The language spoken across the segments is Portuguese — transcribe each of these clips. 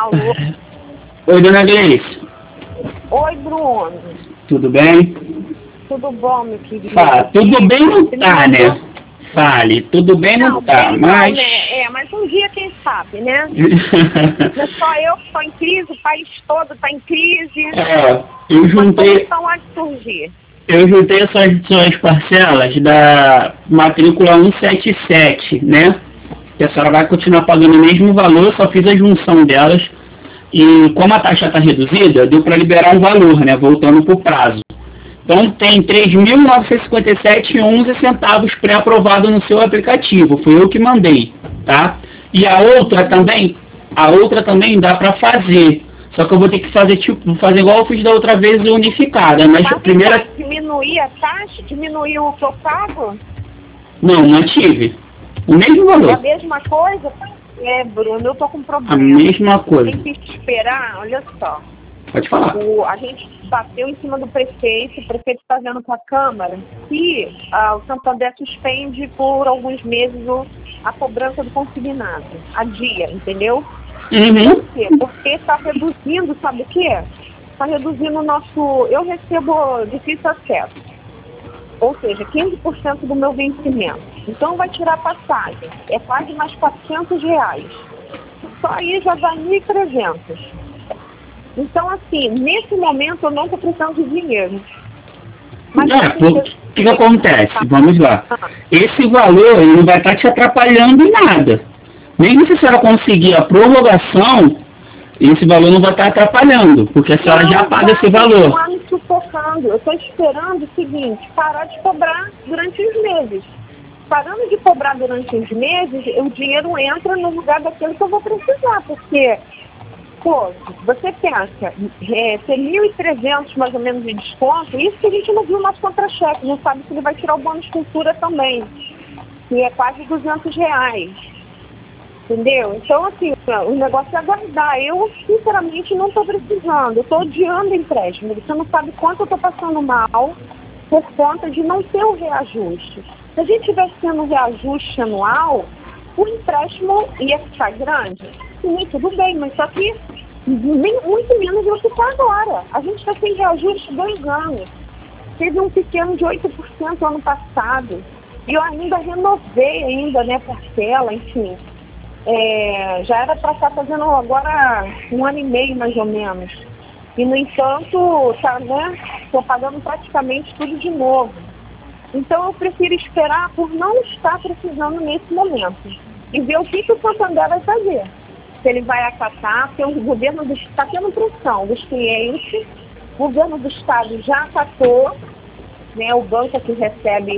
Alô? Oi, dona Gleice. Oi, Bruno. Tudo bem? Tudo bom, meu querido? Tudo bem não tá, né? Fale, tudo bem não tá, bem mas... não, né? Mas um dia quem sabe, né? Não é só eu que estou em crise, o país todo está em crise. Eu juntei... Uma solução de surgir. Eu juntei essas suas parcelas da matrícula 177, né? Que a senhora vai continuar pagando o mesmo valor, só fiz a junção delas. E como a taxa está reduzida, deu para liberar um valor, né? Voltando para o prazo. Então tem R$ 3.957,11 pré-aprovado no seu aplicativo. Foi eu que mandei, tá? E a outra também dá para fazer. Só que eu vou ter que fazer fazer igual eu fiz da outra vez, unificada. Mas a primeira... Diminuir a taxa? Diminuir o que eu pago? Não, mantive. O mesmo valor. É a mesma coisa? Bruno, eu tô com problema. A mesma coisa. Tem que esperar, olha só. Pode falar. A gente bateu em cima do prefeito, o prefeito está vendo com a Câmara que o Santander suspende por alguns meses a cobrança do consignado, a dia, entendeu? Uhum. Por quê? Porque está reduzindo, sabe o quê? Está reduzindo o nosso... Eu recebo difícil acesso, ou seja, 15% do meu vencimento. Então vai tirar a passagem, é quase mais R$ 400. Só aí já dá 1.300. Então, assim, nesse momento eu não estou precisando de dinheiro. Mas o que acontece? Vamos lá. Esse valor ele não vai estar te atrapalhando em nada. Mesmo se a senhora conseguir a prorrogação, esse valor não vai estar atrapalhando, porque a senhora já paga esse valor. Não, me sufocando. Eu estou esperando o seguinte, parar de cobrar durante os meses. Parando de cobrar durante os meses, o dinheiro entra no lugar daquilo que eu vou precisar, porque... Pô, você pensa, ter 1.300 mais ou menos de desconto, isso que a gente não viu o nosso contra-cheque, não sabe se ele vai tirar o bônus cultura também, que é quase R$ 200. Entendeu? Então, assim, o negócio é aguardar. Eu, sinceramente, não estou precisando, eu estou odiando empréstimo. Você não sabe quanto eu estou passando mal por conta de não ter o reajuste. Se a gente tivesse tendo um reajuste anual, o empréstimo ia ficar grande. Sim, tudo bem, mas só que muito menos do que está agora. A gente está sem reajuste 2 anos. Teve um pequeno de 8% ano passado. E eu ainda renovei parcela, enfim. Já era para estar fazendo agora 1 ano e meio, mais ou menos. E, no entanto, estou pagando praticamente tudo de novo. Então, eu prefiro esperar por não estar precisando nesse momento. E ver o que o Santander vai fazer. Se ele vai acatar, porque o governo está tendo pressão dos clientes, o governo do estado já acatou, né, o banco que recebe,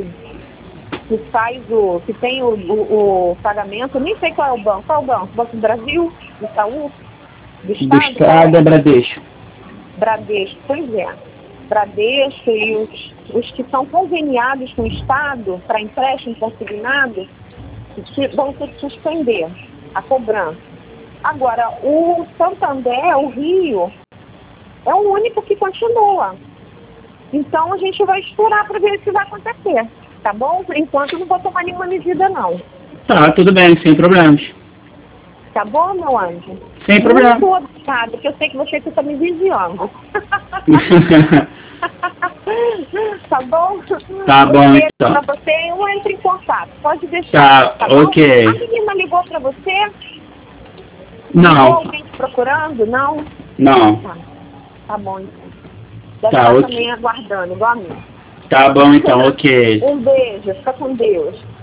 que tem o pagamento, nem sei qual é o banco. Qual é o banco? Banco do Brasil? Do Itaú? Do estado é Bradesco. Bradesco, pois é. Bradesco e os que são conveniados com o estado para empréstimo consignado, vão ter que suspender a cobrança. Agora, o Santander, o Rio, é o único que continua. Então, a gente vai esperar para ver se vai acontecer, tá bom? Por enquanto, eu não vou tomar nenhuma medida, não. Tá, tudo bem, sem problemas. Tá bom, meu anjo? Sem problema. Muito obrigada, porque eu sei que você fica me vigiando. Tá bom? Tá bom, então. Pra você, eu entro em contato. Pode deixar. Tá ok. Bom? A menina ligou pra você? Não. Ligou alguém te procurando? Não? Não. Tá bom, então. Deve Tá, estar ok. também aguardando, igual a mim. Tá bom, então, ok. Um beijo. Fica com Deus.